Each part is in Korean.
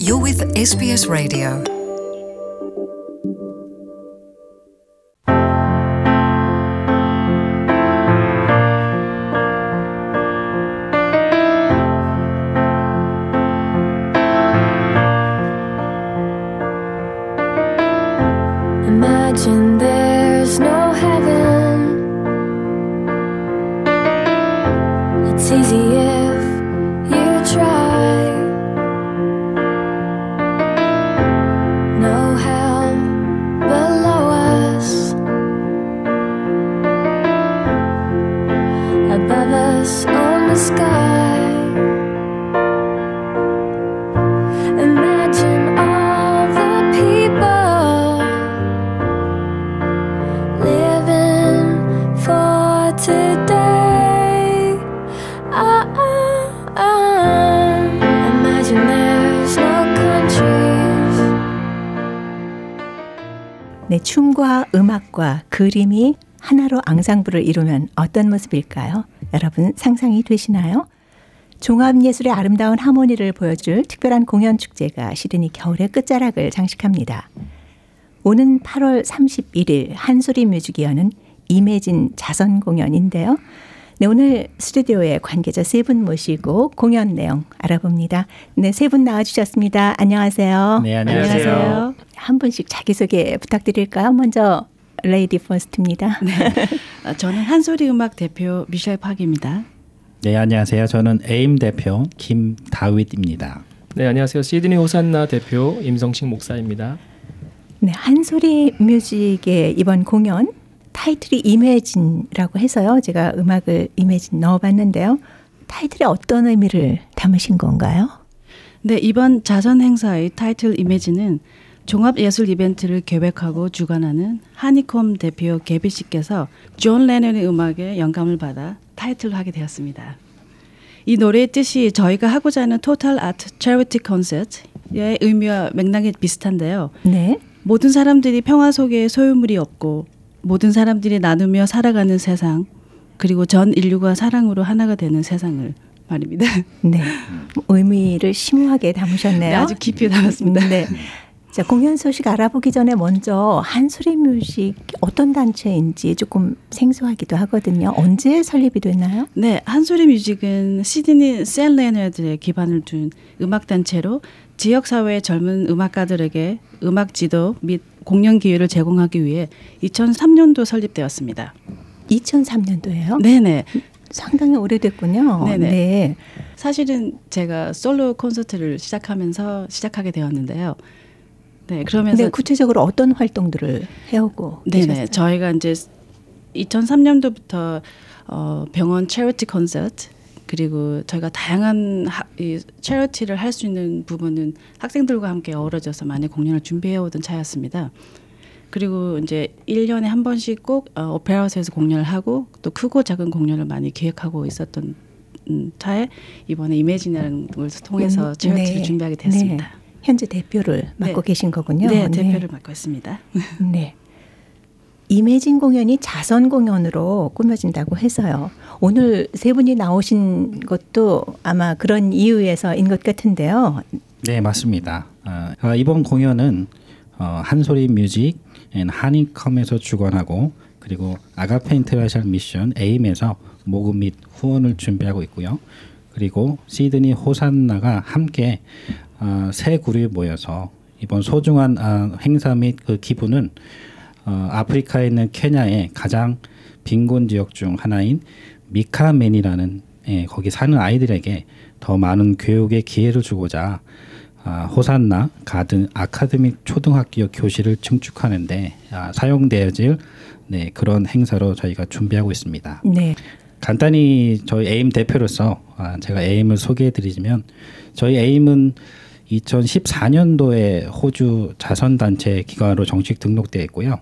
You're with SBS Radio. Imagine there's no heaven. It's easy if you try. No hell below us. Above us on the sky. Imagine all the people living for today. Imagine there's no countries. 네, 춤과 음악과 그림이 하나로 앙상블을 이루면 어떤 모습일까요? 여러분 상상이 되시나요? 종합예술의 아름다운 하모니를 보여줄 특별한 공연 축제가 시드니 겨울의 끝자락을 장식합니다. 오는 8월 31일 한소리 뮤직이 여는 이매진 자선 공연인데요. 네, 오늘 스튜디오에 관계자 세 분 모시고 공연 내용 알아봅니다. 네, 세 분 나와주셨습니다. 안녕하세요. 네, 안녕하세요. 한 분씩 자기소개 부탁드릴까요? 먼저 레이디 퍼스트입니다. 네. 저는 한소리 음악 대표 미셸 팍입니다. 네, 안녕하세요. 저는 에임 대표 김다윗입니다. 네, 안녕하세요. 시드니 호산나 대표 임성식 목사입니다. 네, 한소리 뮤직의 이번 공연 타이틀이 이매진이라고 해서요. 제가 음악을 이매진 넣어봤는데요. 타이틀에 어떤 의미를 담으신 건가요? 네, 이번 자선 행사의 타이틀 이미지는 종합예술 이벤트를 계획하고 주관하는 하니콤 대표 개비 씨께서 존 레논의 음악에 영감을 받아 타이틀로 하게 되었습니다. 이 노래의 뜻이 저희가 하고자 하는 토탈 아트 체리티 콘서트의 의미와 맥락이 비슷한데요. 네. 모든 사람들이 평화 속에 소유물이 없고 모든 사람들이 나누며 살아가는 세상, 그리고 전 인류가 사랑으로 하나가 되는 세상을 말입니다. 네. 의미를 심오하게 담으셨네요. 네, 아주 깊이 담았습니다. 네. 자, 공연 소식 알아보기 전에 먼저 한소리 뮤직 어떤 단체인지 조금 생소하기도 하거든요. 언제 설립이 됐나요? 네, 한소리 뮤직은 시드니 샌 레너드에 기반을 둔 음악단체로 지역사회의 젊은 음악가들에게 음악 지도 및 공연 기회를 제공하기 위해 2003년도 설립되었습니다. 2003년도예요? 네네. 상당히 오래됐군요. 네네. 네. 사실은 제가 솔로 콘서트를 시작하게 되었는데요. 네, 그러면서 네, 구체적으로 어떤 활동들을 해오고 네네, 계셨어요? 저희가 이제 2003년도부터 병원 체리티 콘서트, 그리고 저희가 다양한 이 체리티를 할 수 있는 부분은 학생들과 함께 어우러져서 많이 공연을 준비해 오던 차였습니다. 그리고 이제 1년에 한 번씩 꼭 오페라하우스에서 공연을 하고 또 크고 작은 공연을 많이 기획하고 있었던 차에 이번에 이매진이라는 걸 통해서 체리티를 네. 준비하게 됐습니다. 네. 현재 대표를 맡고 네. 계신 거군요. 네, 대표를 맡고 있습니다. 네. 이매진 공연이 자선 공연으로 꾸며진다고 해서요. 오늘 세 분이 나오신 것도 아마 그런 이유에서인 것 같은데요. 네, 맞습니다. 이번 공연은 한소리 뮤직 앤 하니컴에서 주관하고 그리고 아가페 인터내셔널 미션 에임에서 모금 및 후원을 준비하고 있고요. 그리고 시드니 호산나가 함께 세 그룹이 모여서 이번 소중한 행사 및 그 기부는 아프리카에 있는 케냐의 가장 빈곤 지역 중 하나인 미카멘이라는 거기 사는 아이들에게 더 많은 교육의 기회를 주고자 호산나 가든 아카데믹 초등학교 교실을 증축하는데 사용되어질 그런 행사로 저희가 준비하고 있습니다. 네. 간단히 저희 에임 대표로서 제가 에임을 소개해드리자면 저희 에임은 2014년도에 호주 자선단체 기관으로 정식 등록되어 있고요.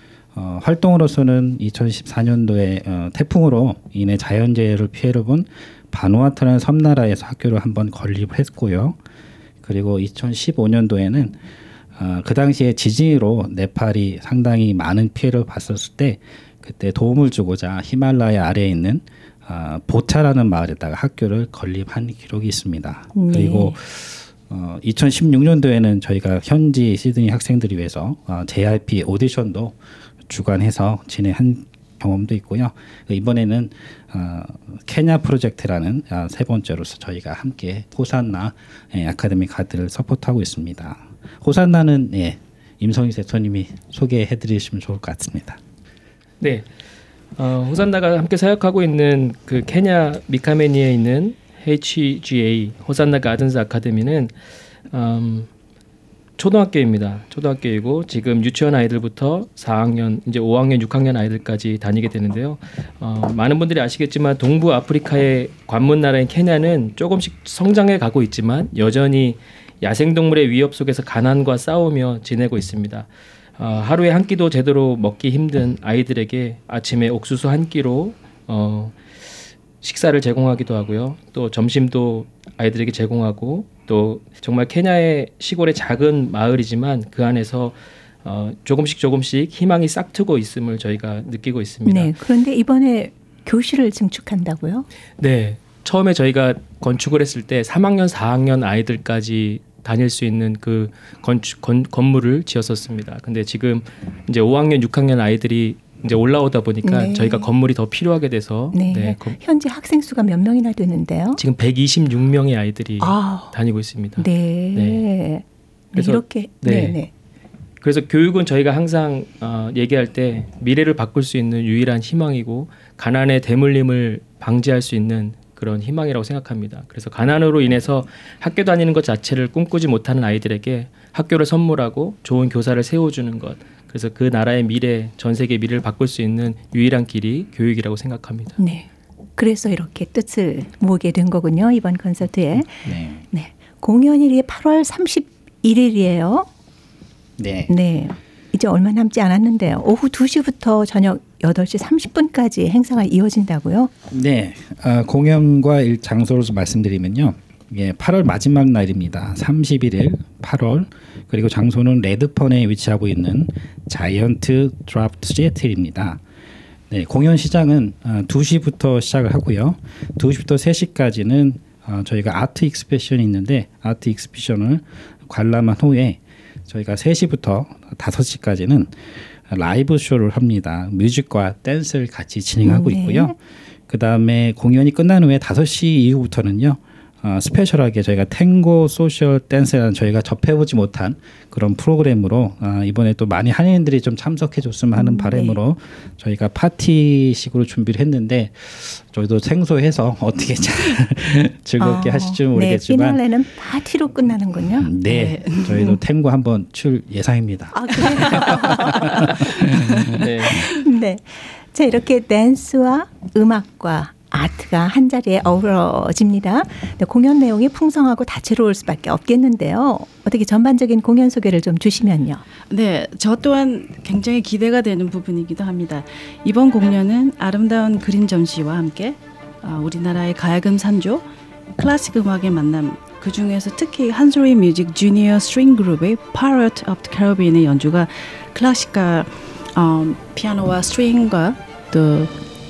활동으로서는 2014년도에 태풍으로 인해 자연재해를 피해를 본 바누아투라는 섬나라에서 학교를 한번 건립을 했고요. 그리고 2015년도에는 그 당시에 지진으로 네팔이 상당히 많은 피해를 봤었을 때 그때 도움을 주고자 히말라야 아래에 있는 보차라는 마을에다가 학교를 건립한 기록이 있습니다. 네. 그리고 2016년도에는 저희가 현지 시드니 학생들을 위해서 JYP 오디션도 주관해서 진행한 경험도 있고요. 이번에는 케냐 프로젝트라는 세 번째로서 저희가 함께 호산나 아카데미 가드를 서포트하고 있습니다. 호산나는 임성희 대표님이 소개해드리시면 좋을 것 같습니다. 네, 호산나가 함께 사역하고 있는 그 케냐 미카메니에 있는 HGA 호산나 가든스 아카데미는 초등학교입니다. 초등학교이고 지금 유치원 아이들부터 4학년, 이제 5학년, 6학년 아이들까지 다니게 되는데요. 많은 분들이 아시겠지만 동부 아프리카의 관문 나라인 케냐는 조금씩 성장해 가고 있지만 여전히 야생동물의 위협 속에서 가난과 싸우며 지내고 있습니다. 하루에 한 끼도 제대로 먹기 힘든 아이들에게 아침에 옥수수 한 끼로 식사를 제공하기도 하고요. 또 점심도 아이들에게 제공하고 또 정말 케냐의 시골의 작은 마을이지만 그 안에서 조금씩 희망이 싹트고 있음을 저희가 느끼고 있습니다. 네. 그런데 이번에 교실을 증축한다고요? 네. 처음에 저희가 건축을 했을 때 3학년, 4학년 아이들까지 다닐 수 있는 그 건물을 지었었습니다. 근데 지금 이제 5학년, 6학년 아이들이 이제 올라오다 보니까 네. 저희가 건물이 더 필요하게 돼서 네. 현재 학생 수가 몇 명이나 되는데요? 지금 126명의 아이들이 다니고 있습니다. 네. 네. 그래서 이렇게 네. 그래서 교육은 저희가 항상 얘기할 때 미래를 바꿀 수 있는 유일한 희망이고 가난의 대물림을 방지할 수 있는 그런 희망이라고 생각합니다. 그래서 가난으로 인해서 학교 다니는 것 자체를 꿈꾸지 못하는 아이들에게 학교를 선물하고 좋은 교사를 세워주는 것, 그래서 그 나라의 미래, 전 세계 미래를 바꿀 수 있는 유일한 길이 교육이라고 생각합니다. 네. 그래서 이렇게 뜻을 모으게 된 거군요. 이번 콘서트에. 네. 공연일이 8월 31일이에요. 네. 네. 이제 얼마 남지 않았는데요. 오후 2시부터 저녁 8시 30분까지 행사가 이어진다고요? 네. 공연과 장소를 말씀드리면요. 8월 마지막 날입니다. 31일 8월. 그리고 장소는 레드펀에 위치하고 있는 자이언트 드라프트 시애틀입니다. 네, 공연 시작은 2시부터 시작을 하고요. 2시부터 3시까지는 저희가 아트 익스피션이 있는데 아트 익스피션을 관람한 후에 저희가 3시부터 5시까지는 라이브 쇼를 합니다. 뮤직과 댄스를 같이 진행하고 있고요. 그다음에 공연이 끝난 후에 5시 이후부터는요. 스페셜하게 저희가 탱고 소셜 댄스라는 저희가 접해보지 못한 그런 프로그램으로 이번에 또 많이 한인들이 좀 참석해줬으면 하는 바람으로 저희가 파티식으로 준비를 했는데 저희도 생소해서 어떻게 잘 즐겁게 하실지 모르겠지만 피날레는 파티로 끝나는군요. 네, 저희도 탱고 한번 출 예상입니다. 그래요? 네. 네. 자, 이렇게 댄스와 음악과 아트가 한 자리에 어우러집니다. 네, 공연 내용이 풍성하고 다채로울 수밖에 없겠는데요. 어떻게 전반적인 공연 소개를 좀 주시면요. 네, 저 또한 굉장히 기대가 되는 부분이기도 합니다. 이번 공연은 아름다운 그림 전시와 함께 우리나라의 가야금 산조, 클래식 음악의 만남, 그 중에서 특히 한소리 뮤직 주니어 스트링 그룹의 Pirate of the Caribbean의 연주가 클래식과 피아노와 스트링과 또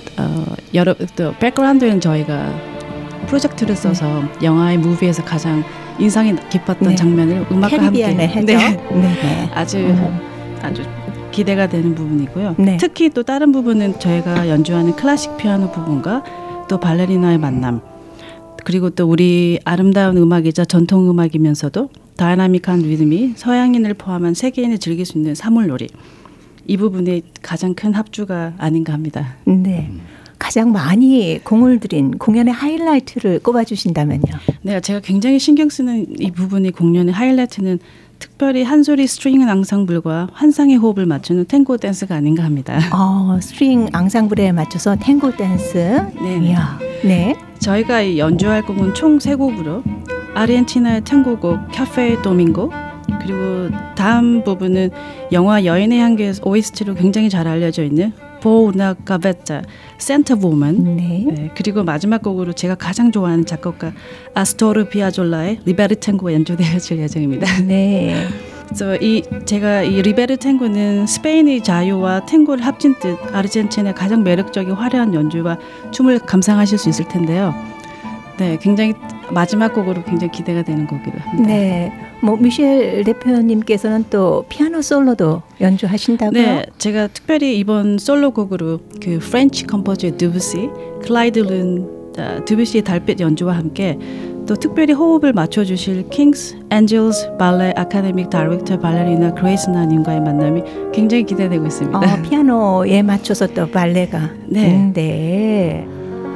백그라운드에는 저희가 프로젝트를 써서 영화의 무비에서 가장 인상이 깊었던 장면을 음악과 함께 했죠. 네. 아주 기대가 되는 부분이고요. 네. 특히 또 다른 부분은 저희가 연주하는 클래식 피아노 부분과 또 발레리나의 만남, 그리고 또 우리 아름다운 음악이자 전통 음악이면서도 다이나믹한 리듬이 서양인을 포함한 세계인이 즐길 수 있는 사물놀이, 이 부분이 가장 큰 합주가 아닌가 합니다. 네. 가장 많이 공을 들인 공연의 하이라이트를 꼽아주신다면요. 네, 제가 굉장히 신경 쓰는 이 부분이 공연의 하이라이트는 특별히 한소리 스트링 앙상블과 환상의 호흡을 맞추는 탱고 댄스가 아닌가 합니다. 스트링 앙상블에 맞춰서 탱고 댄스. 네. 이야. 네. 저희가 연주할 곡은 총 3곡으로 아르헨티나의 탱고곡 카페 도밍고, 그리고 다음 부분은 영화 여인의 향기 OST로 굉장히 잘 알려져 있는 보우나 가베타 센터 보먼. 네. 그리고 마지막 곡으로 제가 가장 좋아하는 작곡가 아스토르 비아졸라의 리베르탱고가 연주되어질 예정입니다. 네. 그래서 제가 이 리베르탱고는 스페인의 자유와 탱고를 합친 뜻 아르헨티나의 가장 매력적인 화려한 연주와 춤을 감상하실 수 있을 텐데요. 네, 굉장히 마지막 곡으로 굉장히 기대가 되는 곡이기도 합니다. 네, 뭐 미셸 대표님께서는 또 피아노 솔로도 연주하신다고요? 네, 제가 특별히 이번 솔로곡으로 그 프렌치 컴포저 드부시, 클라이드 룬 드부시의 달빛 연주와 함께 또 특별히 호흡을 맞춰주실 킹스 엔젤스 발레 아카데믹 다이렉터 발레리나 그레이스나님과의 만남이 굉장히 기대되고 있습니다. 피아노에 맞춰서 또 발레가. 네. 네.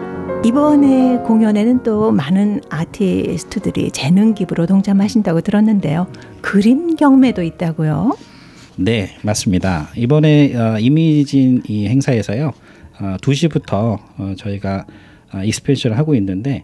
이번에 공연에는 또 많은 아티스트들이 재능 기부로 동참하신다고 들었는데요. 그림 경매도 있다고요? 네, 맞습니다. 이번에 이미진 이 행사에서요. 2시부터 저희가 익스펜션을 하고 있는데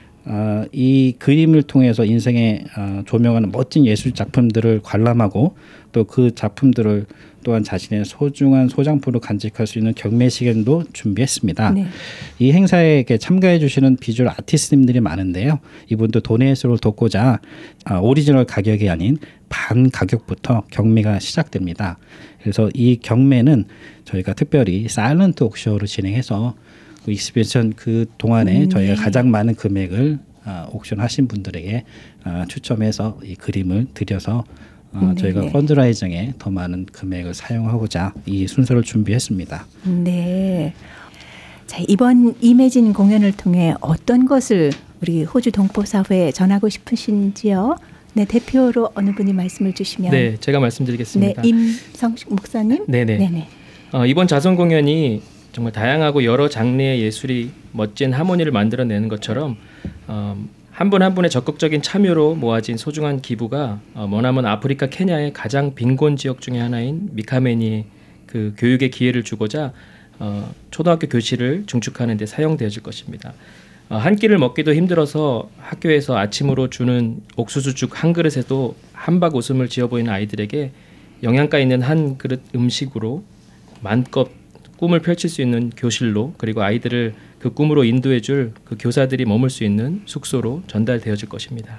이 그림을 통해서 인생에 조명하는 멋진 예술 작품들을 관람하고 또 그 작품들을 또한 자신의 소중한 소장품으로 간직할 수 있는 경매 시간도 준비했습니다. 네. 이 행사에 참가해 주시는 비주얼 아티스트님들이 많은데요. 이분도 돈의 예술을 돕고자 오리지널 가격이 아닌 반 가격부터 경매가 시작됩니다. 그래서 이 경매는 저희가 특별히 사일런트 옥션으로 진행해서 그 익스펜션 그 동안에 저희가 가장 많은 금액을 옥션 하신 분들에게 추첨해서 이 그림을 드려서 저희가 펀드라이징에 더 많은 금액을 사용하고자 이 순서를 준비했습니다. 네. 자, 이번 이매진 공연을 통해 어떤 것을 우리 호주 동포사회에 전하고 싶으신지요? 네, 대표로 어느 분이 말씀을 주시면. 네, 제가 말씀드리겠습니다. 네, 임성식 목사님. 네네. 이번 자선 공연이 정말 다양하고 여러 장르의 예술이 멋진 하모니를 만들어내는 것처럼 한 분 한 분의 적극적인 참여로 모아진 소중한 기부가 머나먼 아프리카 케냐의 가장 빈곤 지역 중의 하나인 미카메니에 그 교육의 기회를 주고자 초등학교 교실을 증축하는 데 사용되어질 것입니다. 한 끼를 먹기도 힘들어서 학교에서 아침으로 주는 옥수수죽 한 그릇에도 한박 웃음을 지어 보이는 아이들에게 영양가 있는 한 그릇 음식으로 마음껏 꿈을 펼칠 수 있는 교실로, 그리고 아이들을 그 꿈으로 인도해줄 그 교사들이 머물 수 있는 숙소로 전달되어질 것입니다.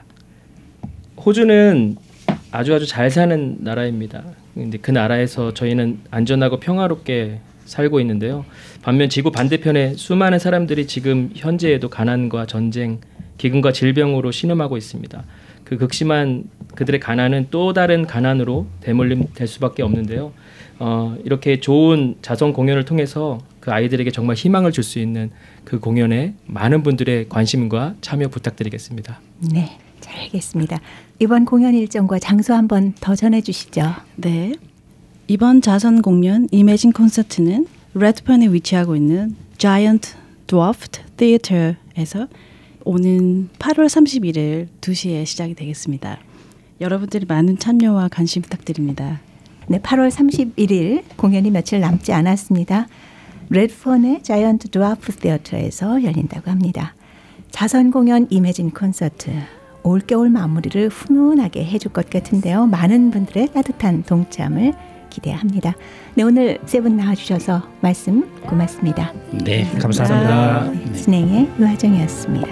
호주는 아주 잘 사는 나라입니다. 근데 그 나라에서 저희는 안전하고 평화롭게 살고 있는데요. 반면 지구 반대편에 수많은 사람들이 지금 현재에도 가난과 전쟁, 기근과 질병으로 신음하고 있습니다. 그 극심한 그들의 가난은 또 다른 가난으로 대물림될 수밖에 없는데요. 이렇게 좋은 자선 공연을 통해서 그 아이들에게 정말 희망을 줄 수 있는 그 공연에 많은 분들의 관심과 참여 부탁드리겠습니다. 네, 잘 알겠습니다. 이번 공연 일정과 장소 한번 더 전해주시죠. 네. 이번 자선 공연 이매진 콘서트는 레드펀에 위치하고 있는 Giant Dwarfed Theatre에서 오는 8월 31일 2시에 시작이 되겠습니다. 여러분들이 많은 참여와 관심 부탁드립니다. 네, 8월 31일 공연이 며칠 남지 않았습니다. 레드펀의 자이언트 드와프 시어터에서 열린다고 합니다. 자선 공연 이매진 콘서트, 올겨울 마무리를 훈훈하게 해줄 것 같은데요. 많은 분들의 따뜻한 동참을 기대합니다. 네, 오늘 세 분 나와주셔서 말씀 고맙습니다. 네, 감사합니다. 네, 진행의 유하정이었습니다.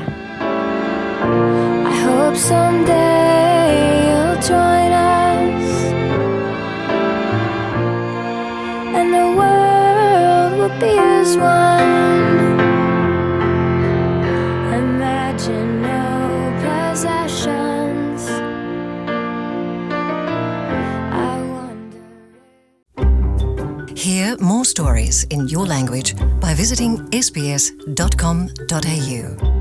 I hope someday you'll join us and the world will be as one. Imagine no possessions. I wonder. Hear more stories in your language by visiting sbs.com.au.